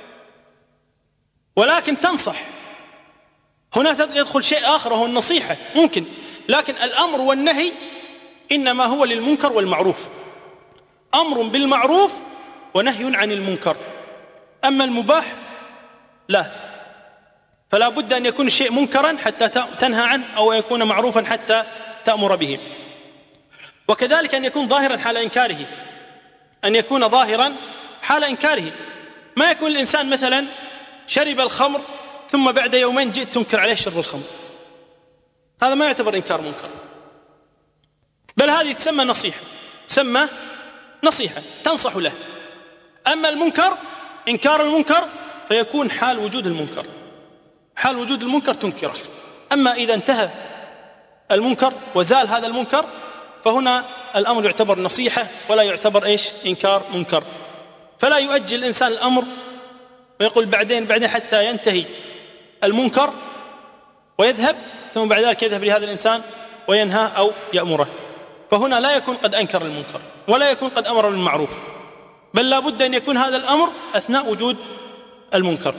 ولكن تنصح. هنا يدخل شيء آخر وهو النصيحة ممكن، لكن الأمر والنهي إنما هو للمنكر والمعروف، أمر بالمعروف ونهي عن المنكر. أما المباح لا، فلا بد أن يكون الشيء منكرا حتى تنهى عنه، أو يكون معروفا حتى تأمر به. وكذلك أن يكون ظاهرا حال إنكاره، أن يكون ظاهرا حال إنكاره. ما يكون الإنسان مثلا شرب الخمر ثم بعد يومين جئت تنكر عليه شرب الخمر، هذا ما يعتبر إنكار منكر، بل هذه تسمى نصيحة، تسمى نصيحة تنصح له. أما المنكر، إنكار المنكر فيكون حال وجود المنكر، حال وجود المنكر تنكره. أما إذا انتهى المنكر وزال هذا المنكر فهنا الأمر يعتبر نصيحة ولا يعتبر إنكار منكر. فلا يؤجل الإنسان الأمر ويقول بعدين حتى ينتهي المنكر ويذهب، ثم بعد ذلك يذهب لهذا الإنسان وينهى أو يأمره، فهنا لا يكون قد أنكر المنكر ولا يكون قد أمر بالمعروف، بل لا بد أن يكون هذا الأمر أثناء وجود المنكر.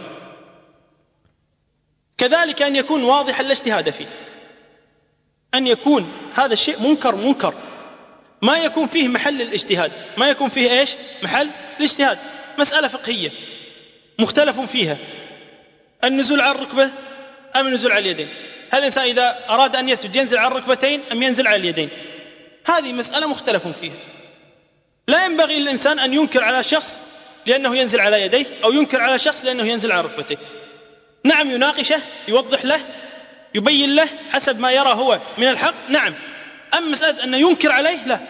كذلك أن يكون واضح الاجتهاد فيه، أن يكون هذا الشيء منكر ما يكون فيه محل الاجتهاد، ما يكون فيه محل الاجتهاد. مسألة فقهية مختلف فيها، النزول على الركبة أم النزول على اليدين، هل الإنسان إذا أراد أن يسجد ينزل على الركبتين أم ينزل على اليدين؟ هذه مسألة مختلف فيها. لا ينبغي للإنسان أن ينكر على شخص لأنه ينزل على يديه، أو ينكر على شخص لأنه ينزل على ركبتيه. نعم يناقشه، يوضح له، يبين له حسب ما يرى هو من الحق، نعم. أما مسألة أن ينكر عليه لا،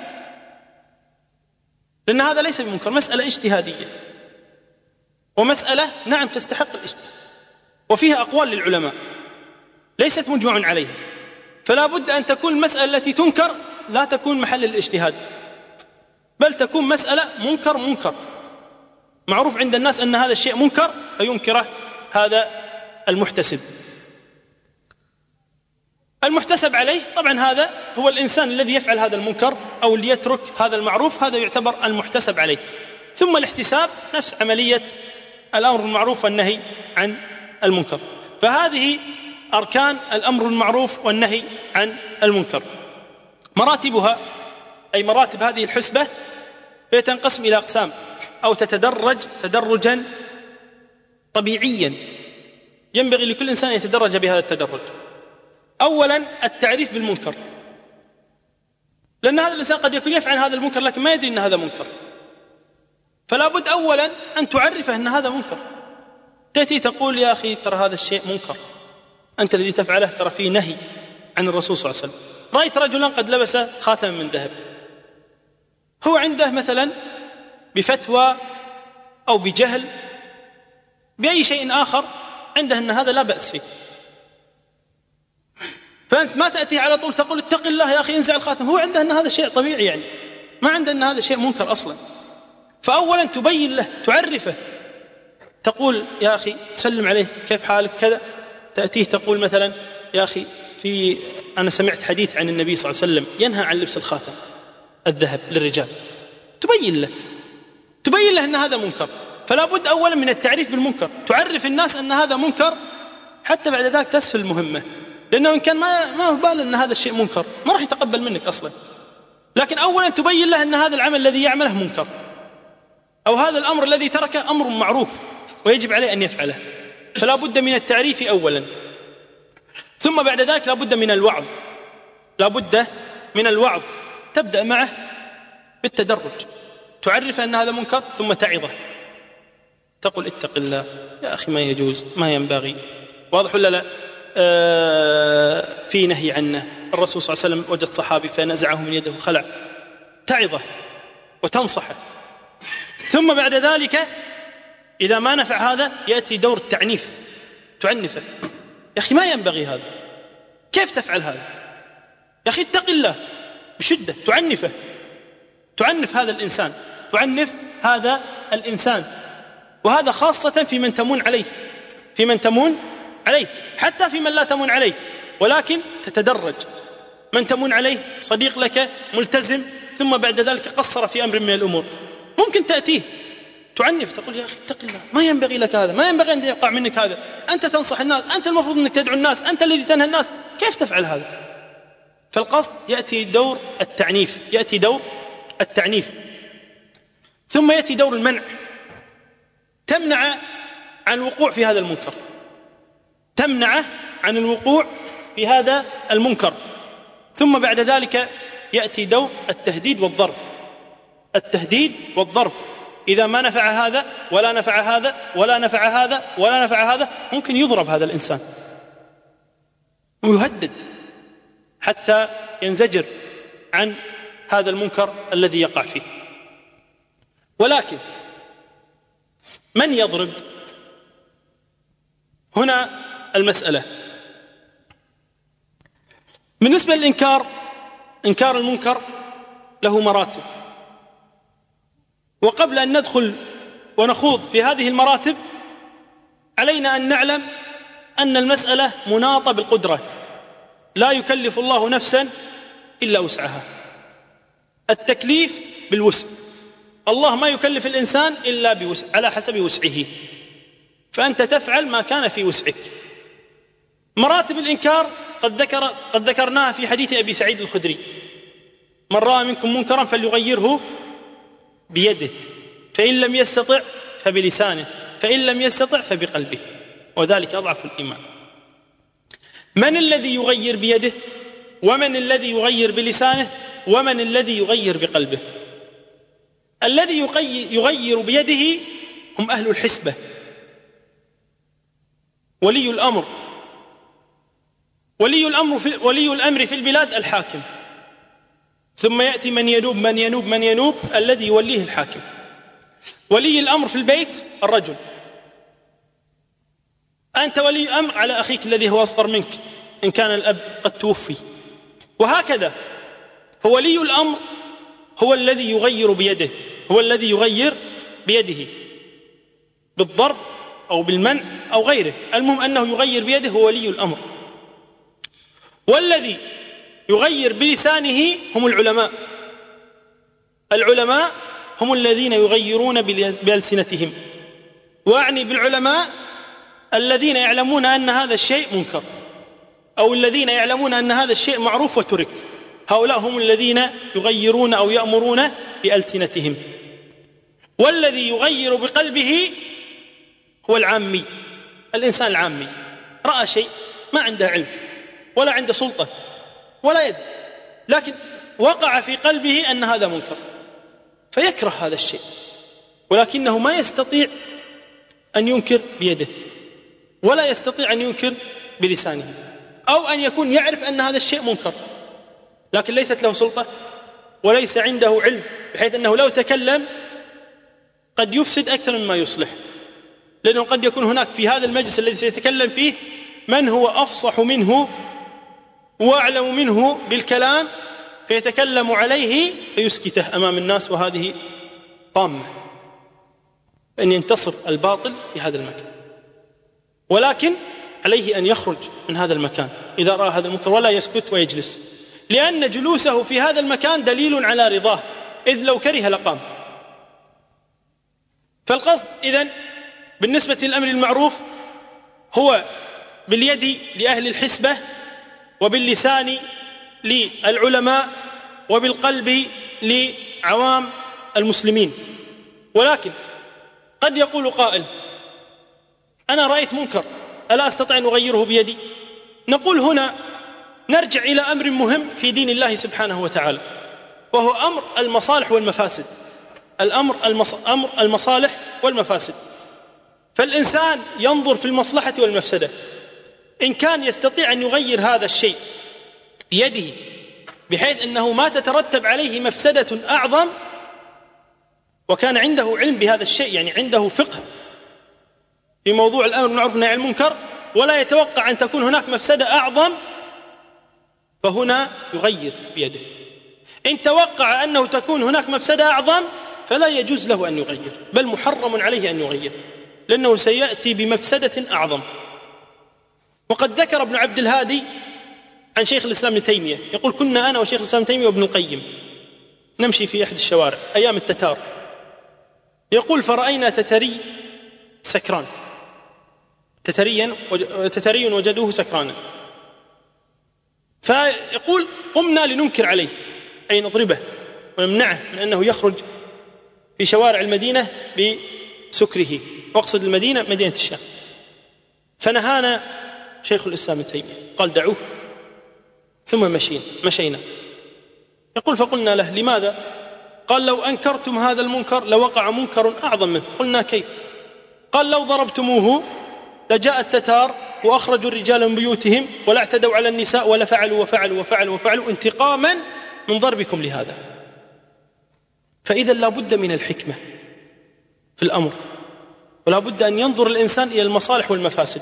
لأن هذا ليس بمنكر، مسألة اجتهادية، ومسألة نعم تستحق الاجتهاد، وفيها أقوال للعلماء ليست مجمع عليها. فلا بد أن تكون المسألة التي تنكر لا تكون محل الاجتهاد، بل تكون مسألة منكر معروف عند الناس أن هذا الشيء منكر فينكره هذا المحتسب. المحتسب عليه طبعا هذا هو الإنسان الذي يفعل هذا المنكر أو اللي يترك هذا المعروف، هذا يعتبر المحتسب عليه. ثم الاحتساب نفس عملية الأمر بالمعروف والنهي عن المنكر. فهذه أركان الأمر بالمعروف والنهي عن المنكر. مراتبها أي مراتب هذه الحسبة تنقسم إلى أقسام، أو تتدرج تدرجا طبيعيا ينبغي لكل إنسان أن يتدرج بهذا التدرج. أولا التعريف بالمنكر، لأن هذا الإنسان قد يكون يفعل هذا المنكر لكن ما يدري أن هذا منكر، فلا بد أولا أن تعرفه أن هذا منكر. تأتي تقول يا أخي ترى هذا الشيء منكر، أنت الذي تفعله ترى فيه نهي عن الرسول صلى الله عليه وسلم. رأيت رجلا قد لبس خاتما من ذهب، هو عنده مثلا بفتوى أو بجهل بأي شيء آخر عنده أن هذا لا بأس فيه، فأنت ما تأتي على طول تقول اتق الله يا أخي انزع الخاتم، هو عنده أن هذا شيء طبيعي، يعني ما عنده أن هذا شيء منكر أصلا. فأولا تبين له، تعرفه، تقول يا أخي، تسلم عليه، كيف حالك كذا. تأتيه تقول مثلا يا أخي أنا سمعت حديث عن النبي صلى الله عليه وسلم ينهى عن لبس الخاتم الذهب للرجال. تبين له أن هذا منكر. فلا بد أولا من التعريف بالمنكر، تعرف الناس أن هذا منكر، حتى بعد ذلك تسفل المهمة، لأنه إن كان ما هو بال أن هذا الشيء منكر ما راح يتقبل منك أصلا. لكن أولا تبين له أن هذا العمل الذي يعمله منكر، أو هذا الأمر الذي تركه أمر معروف ويجب عليه أن يفعله. فلا بد من التعريف أولا، ثم بعد ذلك لا بد من الوعظ. تبدأ معه بالتدرج، تعرف أن هذا منكر ثم تعظه، تقول اتق الله يا أخي، ما يجوز، ما ينبغي، واضح ولا لا؟ في نهي عنه، الرسول صلى الله عليه وسلم وجد صحابي فنزعه من يده خلع، تعظه وتنصحه. ثم بعد ذلك إذا ما نفع هذا يأتي دور التعنيف، تعنفه، يا أخي ما ينبغي هذا، كيف تفعل هذا، يا أخي اتق الله، بشدة تعنفه، تعنف هذا الإنسان. وهذا خاصة في من تمون عليه، حتى في من لا تمون عليه، ولكن تتدرج. من تمون عليه صديق لك ملتزم، ثم بعد ذلك قصر في أمر من الأمور، ممكن تأتيه تعنف، تقول يا أخي اتق الله، ما ينبغي لك هذا، ما ينبغي أن يقع منك هذا، أنت تنصح الناس، أنت المفروض أنك تدعو الناس، أنت الذي تنهى الناس، كيف تفعل هذا؟ فالقصد يأتي دور التعنيف، ثم يأتي دور المنع، تمنع عن الوقوع في هذا المنكر، ثم بعد ذلك يأتي دور التهديد والضرب. إذا ما نفع هذا ولا نفع هذا ولا نفع هذا ولا نفع هذا، ممكن يضرب هذا الإنسان ويهدد حتى ينزجر عن هذا المنكر الذي يقع فيه. ولكن من يضرب؟ هنا المسألة بالنسبة للإنكار، إنكار المنكر له مراتب، وقبل أن ندخل ونخوض في هذه المراتب علينا أن نعلم أن المسألة مناطة بالقدرة، لا يكلف الله نفسا إلا وسعها، التكليف بالوسع، الله ما يكلف الإنسان إلا بوسع على حسب وسعه، فأنت تفعل ما كان في وسعك. مراتب الإنكار قد ذكرناها في حديث أبي سعيد الخدري: من رأى منكم منكرا فليغيره بيده، فإن لم يستطع فبلسانه، فإن لم يستطع فبقلبه، وذلك أضعف الإيمان. من الذي يغير بيده؟ ومن الذي يغير بلسانه؟ ومن الذي يغير بقلبه؟ الذي يغير بيده هم أهل الحسبة، ولي الأمر في البلاد الحاكم، ثم يأتي من ينوب الذي يوليه الحاكم. ولي الأمر في البيت الرجل، أنت ولي أمر على أخيك الذي هو أصغر منك إن كان الأب قد توفي، وهكذا. فولي الأمر هو الذي يغير بيده، هو الذي يغير بيده بالضرب أو بالمنع أو غيره، المهم أنه يغير بيده، هو ولي الأمر. والذي يغير بلسانه هم العلماء هم الذين يغيرون بألسنتهم، وأعني بالعلماء الذين يعلمون أن هذا الشيء منكر، أو الذين يعلمون أن هذا الشيء معروف وترك، هؤلاء هم الذين يغيرون أو يأمرون بألسنتهم. والذي يغير بقلبه هو العامي، الإنسان العامي، رأى شيء ما عنده علم ولا عنده سلطة ولا يد، لكن وقع في قلبه أن هذا منكر فيكره هذا الشيء، ولكنه ما يستطيع أن ينكر بيده ولا يستطيع أن ينكر بلسانه، أو أن يكون يعرف أن هذا الشيء منكر لكن ليست له سلطة وليس عنده علم، بحيث أنه لو تكلم قد يفسد أكثر مما يصلح، لأنه قد يكون هناك في هذا المجلس الذي سيتكلم فيه من هو أفصح منه وأعلم منه بالكلام فيتكلم عليه فيسكته أمام الناس، وهذه طامة أن ينتصر الباطل في هذا المكان، ولكن عليه أن يخرج من هذا المكان إذا رأى هذا المنكر ولا يسكت ويجلس، لأن جلوسه في هذا المكان دليل على رضاه، إذ لو كره لقام. فالقصد إذن بالنسبة للأمر المعروف هو باليد لأهل الحسبة، وباللسان للعلماء، وبالقلب لعوام المسلمين. ولكن قد يقول قائل: أنا رأيت منكر ألا أستطيع أن أغيره بيدي؟ نقول هنا نرجع إلى أمر مهم في دين الله سبحانه وتعالى، وهو أمر المصالح والمفاسد. أمر المصالح والمفاسد، فالإنسان ينظر في المصلحة والمفسدة. إن كان يستطيع أن يغير هذا الشيء بيده بحيث أنه ما تترتب عليه مفسدة أعظم، وكان عنده علم بهذا الشيء، يعني عنده فقه في موضوع الأمر بالمعروف والنهي عن المنكر، ولا يتوقع أن تكون هناك مفسدة أعظم، فهنا يغير بيده. إن توقع أنه تكون هناك مفسدة أعظم فلا يجوز له أن يغير، بل محرم عليه أن يغير، لأنه سيأتي بمفسدة أعظم. وقد ذكر ابن عبد الهادي عن شيخ الإسلام ابن تيمية، يقول: كنا أنا وشيخ الإسلام ابن تيمية وابن القيم نمشي في أحد الشوارع أيام التتار، يقول: فرأينا تتري سكران، تتري وجدوه سكرانا، فيقول: قمنا لننكر عليه، أي نضربه ونمنعه من أنه يخرج في شوارع المدينة بسكره، واقصد المدينة مدينة الشام. فنهانا شيخ الإسلام ابن تيمية، قال: دعوه. ثم مشينا. يقول: فقلنا له: لماذا؟ قال: لو أنكرتم هذا المنكر لوقع منكر أعظم منه. قلنا: كيف؟ قال: لو ضربتموه لجاء التتار وأخرجوا الرجال من بيوتهم ولا اعتدوا على النساء ولا فعلوا وفعلوا وفعلوا وفعلوا انتقاما من ضربكم لهذا. فإذا لا بد من الحكمة في الأمر، ولا بد أن ينظر الإنسان إلى المصالح والمفاسد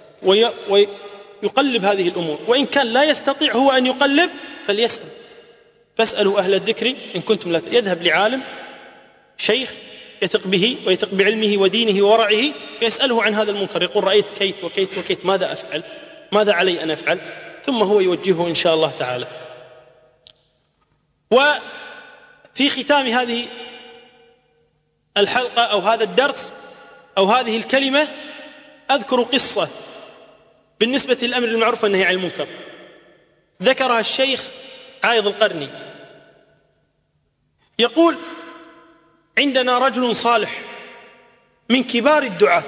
ويقلب هذه الأمور. وإن كان لا يستطيع هو أن يقلب فليسأل، فاسألوا أهل الذكر إن كنتم لا يذهب لعالم شيخ يثق به ويثق بعلمه ودينه وورعه، يسأله عن هذا المنكر، يقول: رأيت كيت وكيت وكيت، ماذا أفعل؟ ماذا علي أن أفعل؟ ثم هو يوجهه إن شاء الله تعالى. وفي ختام هذه الحلقة أو هذا الدرس أو هذه الكلمة أذكر قصة بالنسبة للأمر بالمعروف والنهي عن المنكر، ذكرها الشيخ عايض القرني. يقول: عندنا رجل صالح من كبار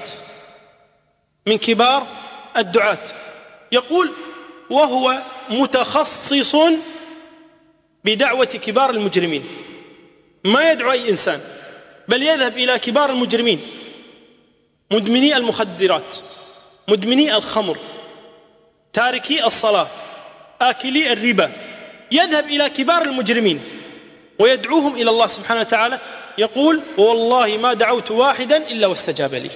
الدعاة، يقول: وهو متخصص بدعوة كبار المجرمين، ما يدعو أي إنسان، بل يذهب إلى كبار المجرمين، مدمني المخدرات، مدمني الخمر، تاركي الصلاة، آكلي الربا، يذهب إلى كبار المجرمين ويدعوهم إلى الله سبحانه وتعالى. يقول: والله ما دعوت واحدا إلا واستجاب لي.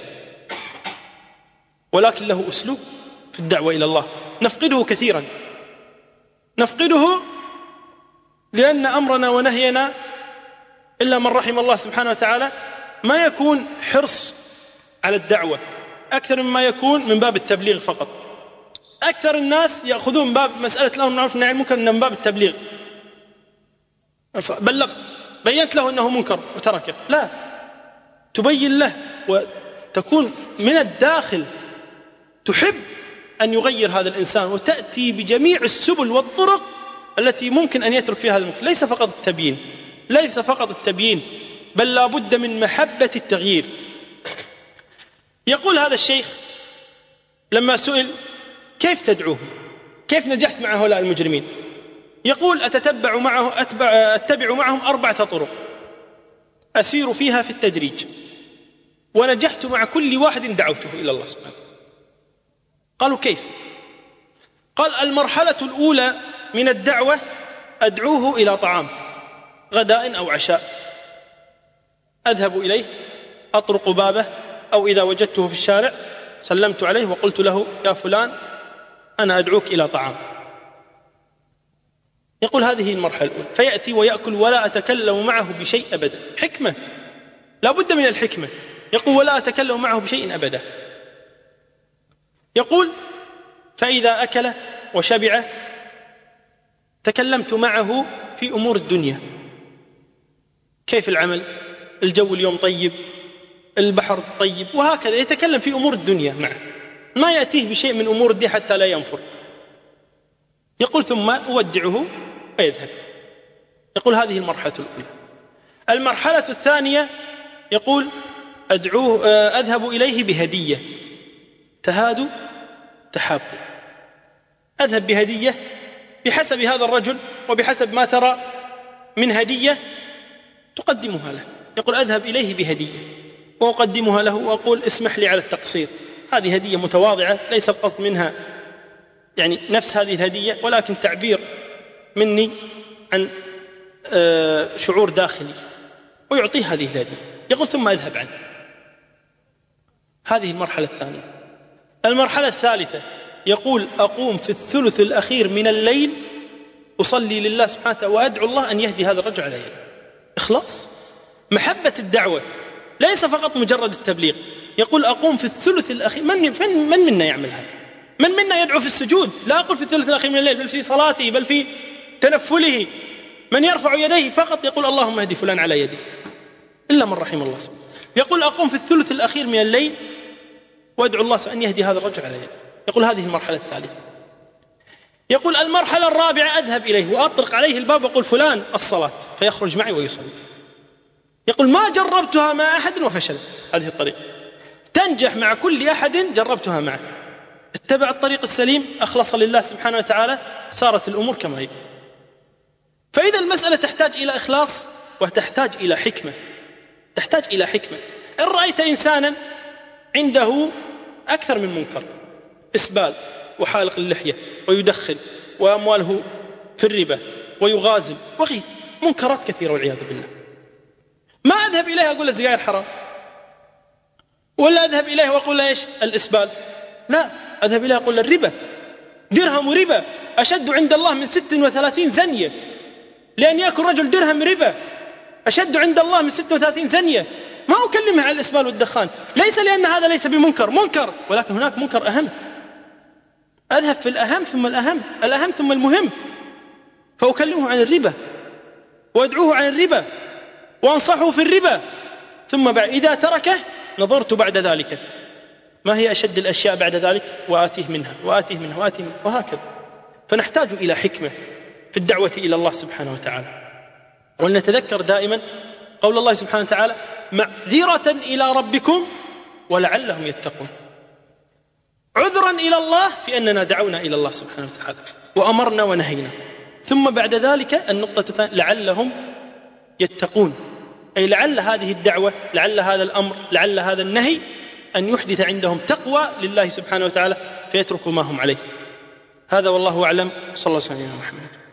ولكن له أسلوب في الدعوة إلى الله نفقده كثيرا، نفقده لأن أمرنا ونهينا إلا من رحم الله سبحانه وتعالى ما يكون حرص على الدعوة أكثر مما يكون من باب التبليغ فقط. أكثر الناس يأخذون من باب مسألة الأمر بالمعروف والنهي عن المنكر من باب التبليغ، بلغت، بينت له أنه منكر وتركه. لا، تبين له وتكون من الداخل تحب أن يغير هذا الإنسان، وتأتي بجميع السبل والطرق التي ممكن أن يترك فيها هذا المنكر. ليس فقط التبيين، بل لا بد من محبة التغيير. يقول هذا الشيخ لما سئل: كيف تدعوه؟ كيف نجحت مع هؤلاء المجرمين؟ يقول: أتبع معهم 4 طرق أسير فيها في التدريج، ونجحت مع كل واحد دعوته إلى الله سبحانه. قالوا: كيف؟ قال: المرحلة الأولى من الدعوة أدعوه إلى طعام غداء أو عشاء، أذهب إليه أطرق بابه، أو إذا وجدته في الشارع سلمت عليه وقلت له: يا فلان أنا أدعوك إلى طعام. يقول: هذه المرحلة الأولى، فيأتي ويأكل ولا أتكلم معه بشيء أبدا. حكمة، لا بد من الحكمة. يقول ولا أتكلم معه بشيء أبدا. يقول فإذا أكل وشبع تكلمت معه في أمور الدنيا، كيف العمل، الجو اليوم طيب، البحر طيب، وهكذا يتكلم في أمور الدنيا معه، ما يأتيه بشيء من أمور الدنيا حتى لا ينفر. يقول ثم أودعه ويذهب. يقول هذه المرحلة الأولى. المرحلة الثانية يقول أذهب إليه بهدية، تهادوا تحابوا، أذهب بهدية بحسب هذا الرجل وبحسب ما ترى من هدية تقدمها له. يقول أذهب إليه بهدية وأقدمها له وأقول اسمح لي على التقصير، هذه هدية متواضعة ليس القصد منها يعني نفس هذه الهدية، ولكن تعبير مني عن شعور داخلي، ويعطيه هذه الهدية. يقول ثم أذهب عنه. هذه المرحلة الثانية. المرحلة الثالثة يقول أقوم في الثلث الأخير من الليل أصلي لله سبحانه وتعالى وأدعو الله أن يهدي هذا الرجل على يده. إخلاص، محبة الدعوة، ليس فقط مجرد التبليغ. يقول أقوم في الثلث الأخير. من منا يعمل هذا؟ من منا يدعو في السجود؟ لا أقول في الثلث الأخير من الليل، بل في صلاته، بل في تنفله. من يرفع يديه فقط يقول اللهم اهدي فلان على يدي، إلا من رحم الله سبحانه. يقول أقوم في الثلث الأخير من الليل وأدعو الله أن يهدي هذا الرجل على يدي. يقول هذه المرحلة الثالثة. يقول المرحلة الرابعة أذهب إليه وأطرق عليه الباب وأقول فلان الصلاة، فيخرج معي ويصلي. يقول ما جربتها مع أحد وفشل، هذه الطريقة تنجح مع كل أحد جربتها معه. اتبع الطريق السليم، أخلص لله سبحانه وتعالى، صارت الأمور كما هي. فإذا المسألة تحتاج إلى إخلاص وتحتاج إلى حكمة، تحتاج إلى حكمة. إن رأيت إنسانا عنده أكثر من منكر، إسبال وحالق اللحية ويدخن وأمواله في الربا ويغازل وغير منكرات كثيرة والعياذ بالله، ما أذهب إليه أقول السجاير حرام، ولا أذهب إليه وأقول إيش الإسبال، لا، أذهب إليه أقول الربا درهم ربا أشد عند الله من 36 زنية، لأن يأكل رجل درهم ربا أشد عند الله من 36 زنية. ما أكلمه على الإسبال والدخان، ليس لأن هذا ليس بمنكر، منكر، ولكن هناك منكر أهم. أذهب في الأهم ثم الأهم، الأهم ثم المهم، فأكلمه عن الربا وأدعوه عن الربا وأنصحه في الربا، ثم بعد إذا تركه نظرت بعد ذلك ما هي أشد الأشياء بعد ذلك وآتيه منها وآتيه منها وآتيه منها، وهكذا. فنحتاج إلى حكمة في الدعوة إلى الله سبحانه وتعالى. ولنتذكر دائما قول الله سبحانه وتعالى معذرة إلى ربكم ولعلهم يتقون، عذرا إلى الله في أننا دعونا إلى الله سبحانه وتعالى وأمرنا ونهينا، ثم بعد ذلك النقطة الثانية لعلهم يتقون، أي لعل هذه الدعوة، لعل هذا الأمر، لعل هذا النهي أن يحدث عندهم تقوى لله سبحانه وتعالى فيتركوا ما هم عليه. هذا والله أعلم. صلى الله عليه وسلم.